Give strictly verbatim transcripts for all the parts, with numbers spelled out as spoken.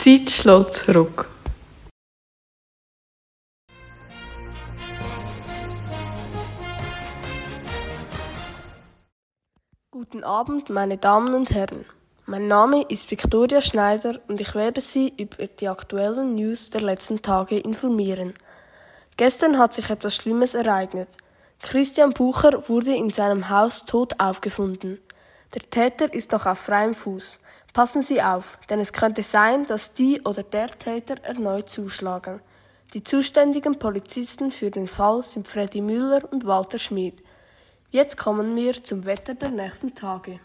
Zeit schlägt zurück. Guten Abend, meine Damen und Herren. Mein Name ist Victoria Schneider und ich werde Sie über die aktuellen News der letzten Tage informieren. Gestern hat sich etwas Schlimmes ereignet. Christian Bucher wurde in seinem Haus tot aufgefunden. Der Täter ist noch auf freiem Fuß. Passen Sie auf, denn es könnte sein, dass die oder der Täter erneut zuschlagen. Die zuständigen Polizisten für den Fall sind Freddy Müller und Walter Schmid. Jetzt kommen wir zum Wetter der nächsten Tage.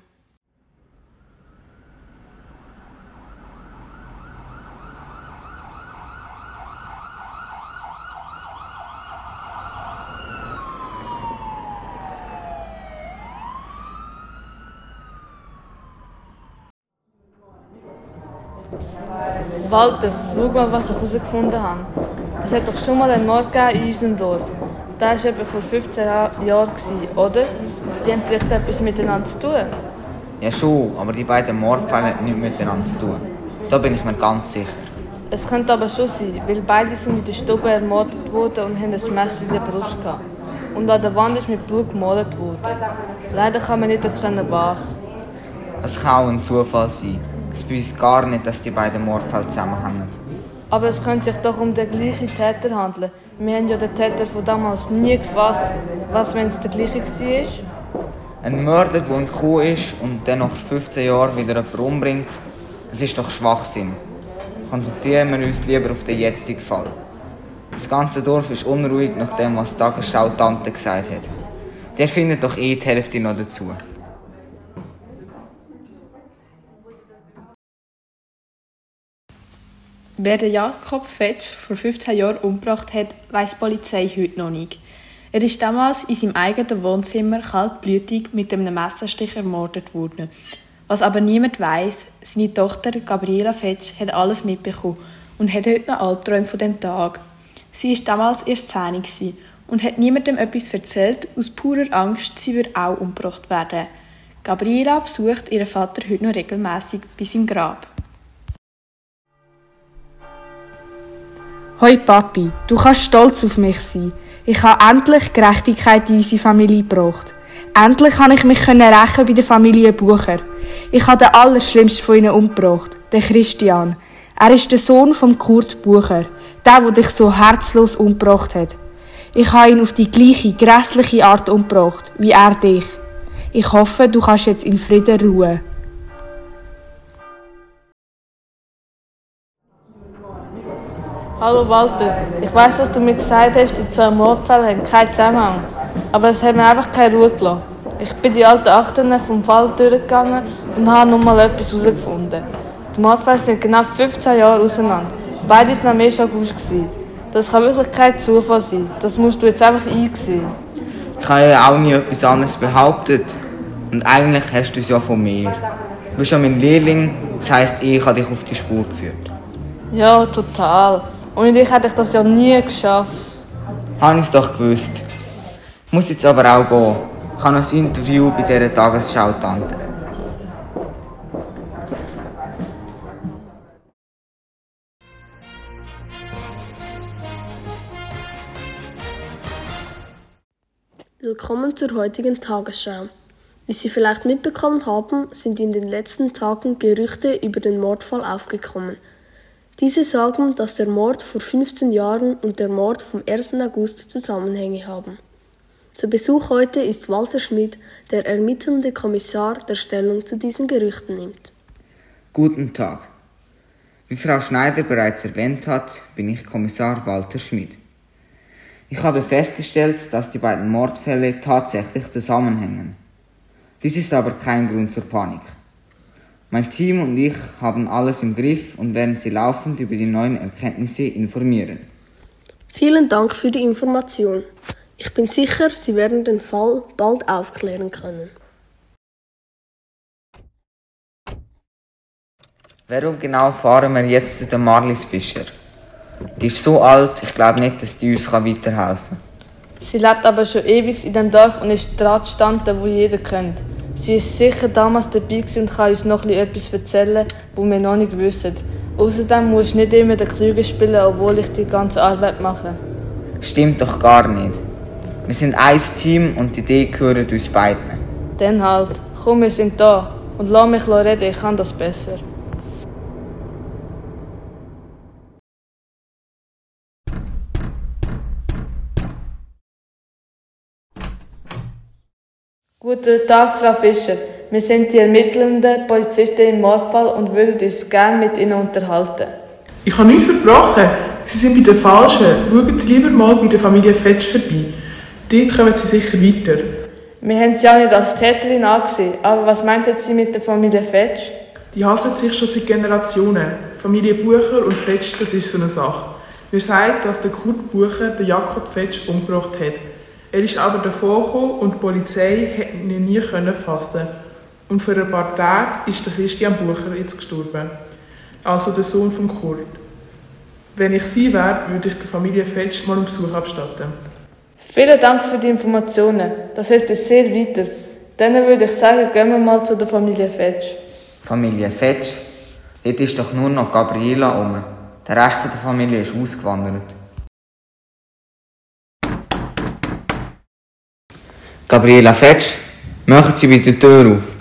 Walter, schau mal, was ich herausgefunden habe. Es hat doch schon mal einen Mord gegeben in unserem Dorf. Das war etwa vor fünfzehn Jahren, oder? Die haben vielleicht etwas miteinander zu tun. Ja schon, aber die beiden Mordfälle haben nichts miteinander zu tun. Da bin ich mir ganz sicher. Es könnte aber schon sein, weil beide sind in der Stube ermordet worden und haben ein Messer in der Brust gehabt. Und an der Wand ist mit Blut gemalt worden. Leider kann man nicht erkennen, was. Es kann auch ein Zufall sein. Es beweist gar nicht, dass die beiden Mordfälle zusammenhängen. Aber es könnte sich doch um den gleichen Täter handeln. Wir haben ja den Täter von damals nie gefasst. Was, wenn es der gleiche war? Ein Mörder, der entkommen ist und dann nach fünfzehn Jahren wieder jemanden umbringt, das ist doch Schwachsinn. Konzentrieren wir uns lieber auf den jetzigen Fall. Das ganze Dorf ist unruhig nach dem, was die Tagesschau-Tante gesagt hat. Der findet doch eh die Hälfte noch dazu. Wer den Jakob Fetsch vor fünfzehn Jahren umgebracht hat, weiss die Polizei heute noch nicht. Er ist damals in seinem eigenen Wohnzimmer kaltblütig mit einem Messerstich ermordet worden. Was aber niemand weiss, seine Tochter Gabriela Fetsch hat alles mitbekommen und hat heute noch Albträume von dem Tag. Sie war damals erst zehn und hat niemandem etwas erzählt, aus purer Angst, sie würde auch umgebracht werden. Gabriela besucht ihren Vater heute noch regelmässig bei seinem Grab. Hoi Papi, du kannst stolz auf mich sein. Ich habe endlich Gerechtigkeit in unsere Familie gebracht. Endlich konnte ich mich rächen bei der Familie Bucher. Ich habe den Allerschlimmsten von ihnen umgebracht, den Christian. Er ist der Sohn von Kurt Bucher, der, der dich so herzlos umgebracht hat. Ich habe ihn auf die gleiche, grässliche Art umgebracht, wie er dich. Ich hoffe, du kannst jetzt in Frieden ruhen. Hallo Walter, ich weiss, dass du mir gesagt hast, die zwei Mordfälle haben keinen Zusammenhang. Aber es hat mir einfach keine Ruhe gelassen. Ich bin die alten Akten vom Fall durchgegangen und habe noch mal etwas herausgefunden. Die Mordfälle sind genau fünfzehn Jahre auseinander. Beide waren am ersten August. Das kann wirklich kein Zufall sein. Das musst du jetzt einfach einsehen. Ich habe ja auch nie etwas anderes behauptet. Und eigentlich hast du es ja von mir. Du bist ja mein Lehrling, das heisst, ich habe dich auf die Spur geführt. Ja, total. Ohne dich hätte ich das ja nie geschafft. Habe ich es doch gewusst. Ich muss jetzt aber auch gehen. Ich habe noch ein Interview bei dieser Tagesschau-Tante. Willkommen zur heutigen Tagesschau. Wie Sie vielleicht mitbekommen haben, sind in den letzten Tagen Gerüchte über den Mordfall aufgekommen. Diese sagen, dass der Mord vor fünfzehn Jahren und der Mord vom ersten August Zusammenhänge haben. Zu Besuch heute ist Walter Schmid, der ermittelnde Kommissar, der Stellung zu diesen Gerüchten nimmt. Guten Tag. Wie Frau Schneider bereits erwähnt hat, bin ich Kommissar Walter Schmid. Ich habe festgestellt, dass die beiden Mordfälle tatsächlich zusammenhängen. Dies ist aber kein Grund zur Panik. Mein Team und ich haben alles im Griff und werden Sie laufend über die neuen Erkenntnisse informieren. Vielen Dank für die Information. Ich bin sicher, Sie werden den Fall bald aufklären können. Warum genau fahren wir jetzt zu der Marlies Fischer? Die ist so alt, ich glaube nicht, dass die uns weiterhelfen kann. Sie lebt aber schon ewig in dem Dorf und ist dran gestanden, wo jeder kennt. Sie ist sicher damals dabei und kann uns noch etwas erzählen, was wir noch nicht wissen. Außerdem musst du nicht immer den Klüger spielen, obwohl ich die ganze Arbeit mache. Stimmt doch gar nicht. Wir sind ein Team und die Idee gehört uns beiden. Dann halt. Komm, wir sind da. Und lass mich reden, ich kann das besser. Guten Tag, Frau Fischer. Wir sind die ermittelnden Polizisten im Mordfall und würden uns gerne mit Ihnen unterhalten. Ich habe nichts verbrochen. Sie sind bei den Falschen. Schauen Sie lieber mal bei der Familie Fetsch vorbei. Dort kommen Sie sicher weiter. Wir haben sie ja nicht als Täterin angesehen, aber was meinten Sie mit der Familie Fetsch? Die hassen sich schon seit Generationen. Familie Bucher und Fetsch, das ist so eine Sache. Wir sagen, dass der Kurt Bucher den Jakob Fetsch umgebracht hat. Er ist aber davongekommen und die Polizei konnte ihn nie fassen. Und vor ein paar Tagen ist der Christian Bucher jetzt gestorben. Also der Sohn von Kurt. Wenn ich sie wäre, würde ich der Familie Fetsch mal einen Besuch abstatten. Vielen Dank für die Informationen. Das hilft uns sehr weiter. Dann würde ich sagen, gehen wir mal zu der Familie Fetsch. Familie Fetsch? Dort ist doch nur noch Gabriela rum. Der Rest der Familie ist ausgewandert. Gabriela Fetsch, machen Sie bitte die Tür auf.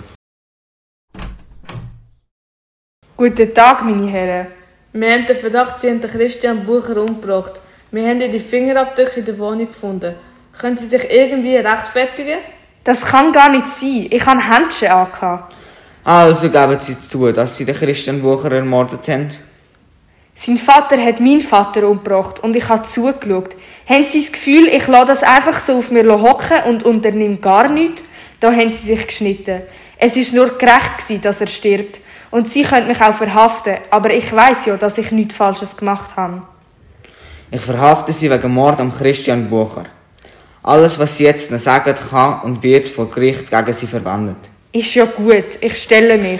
Guten Tag, meine Herren. Wir haben den Verdacht, Sie haben den Christian Bucher umgebracht. Wir haben die Fingerabdrücke in der Wohnung gefunden. Können Sie sich irgendwie rechtfertigen? Das kann gar nicht sein. Ich hatte Händchen angehabt. Also geben Sie zu, dass Sie den Christian Bucher ermordet haben? Sein Vater hat meinen Vater umgebracht und ich habe zugeschaut. Haben Sie das Gefühl, ich lasse das einfach so auf mir hocken und unternehme gar nichts? Da haben Sie sich geschnitten. Es war nur gerecht, dass er stirbt. Und Sie können mich auch verhaften, aber ich weiss ja, dass ich nichts Falsches gemacht habe. Ich verhafte Sie wegen Mord am Christian Bucher. Alles, was Sie jetzt noch sagen, kann und wird vor Gericht gegen Sie verwendet. Ist ja gut, ich stelle mich.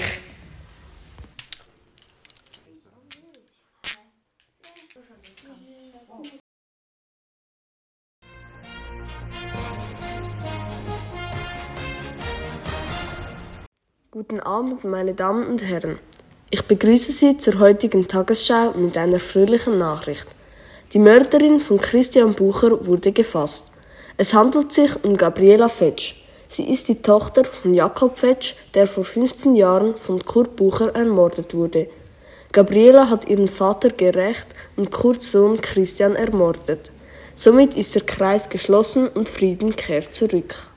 Guten Abend, meine Damen und Herren. Ich begrüße Sie zur heutigen Tagesschau mit einer fröhlichen Nachricht. Die Mörderin von Christian Bucher wurde gefasst. Es handelt sich um Gabriela Fetsch. Sie ist die Tochter von Jakob Fetsch, der vor fünfzehn Jahren von Kurt Bucher ermordet wurde. Gabriela hat ihren Vater gerächt und Kurts Sohn Christian ermordet. Somit ist der Kreis geschlossen und Frieden kehrt zurück.